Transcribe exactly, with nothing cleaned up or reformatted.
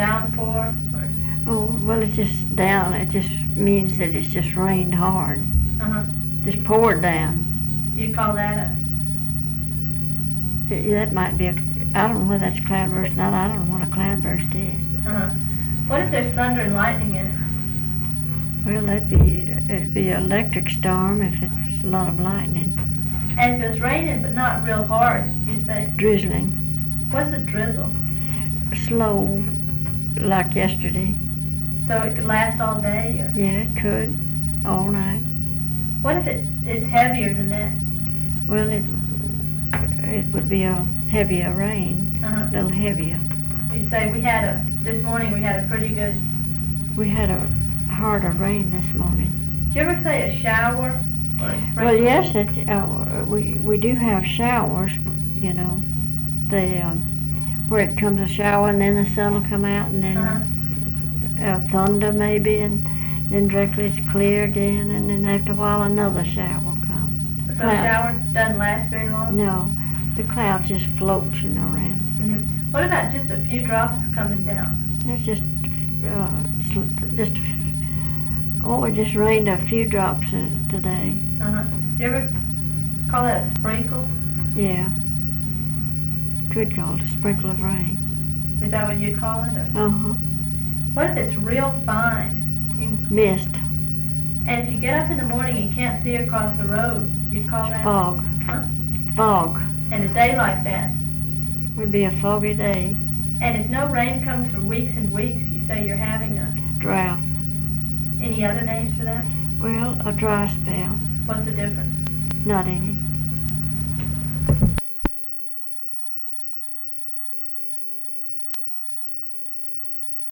downpour? Or? Oh, well, it's just down. It just means that it's just rained hard. Uh-huh. Just poured down. You call that a... That might be a, I don't know whether that's cloudburst or not. I don't know what a cloudburst is. Uh-huh. What if there's thunder and lightning in it? Well, that'd be, it'd be an electric storm if it's a lot of lightning. And if it's raining but not real hard, you say? Drizzling. What's a drizzle? Slow, like yesterday. So it could last all day? Or? Yeah, it could. All night. What if it, it's heavier than that? Well, it it would be a heavier rain, Uh-huh. a little heavier. You say we had a, this morning we had a pretty good... We had a harder rain this morning. Did you ever say a shower? Or a sprinkle? Well, yes, it, uh, we we do have showers, you know. They, um, where it comes a shower and then the sun will come out and then Uh-huh. uh, thunder maybe, and then directly it's clear again, and then after a while another shower will come. So a Cloud- shower doesn't last very long? No, the clouds just float, you know, around. Mm-hmm. What about just a few drops coming down? It's just, uh, sl- just, oh, it just rained a few drops uh, today. Uh-huh. Do you ever call that a sprinkle? Yeah. Could call it a sprinkle of rain. Is that what you'd call it? Or? Uh-huh. What if it's real fine? You, Mist. and if you get up in the morning and can't see across the road, you'd call that? Fog. Huh? Fog. And a day like that. Would be a foggy day. And if no rain comes for weeks and weeks, you say you're having a... Drought. Any other names for that? Well, a dry spell. What's the difference? Not any.